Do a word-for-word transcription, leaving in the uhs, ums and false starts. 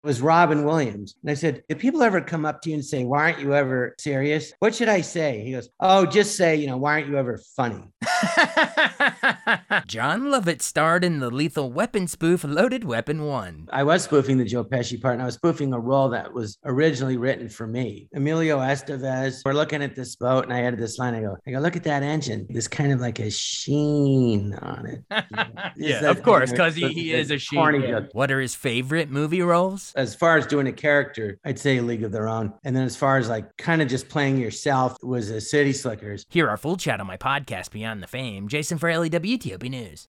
was Robin Williams. And I said, do people ever come up to you and say, why aren't you ever serious? What should I say? He goes, oh, just say, you know, why aren't you ever funny? Jon Lovitz starred in the Lethal Weapon spoof Loaded Weapon one. I was spoofing the Joe Pesci part, and I was spoofing a role that was originally written for me. Emilio Estevez, we're looking at this boat, and I had this line. I go, I go, look at that engine. There's kind of like a sheen on it. Yeah, of course, because he, he is a sheen. Yeah. What are his favorite movie roles? As far as doing a character, I'd say League of Their Own. And then as far as like kind of just playing yourself was a City Slickers. Hear our full chat on my podcast, Beyond the Fame. Jason Fraley, W T O P News.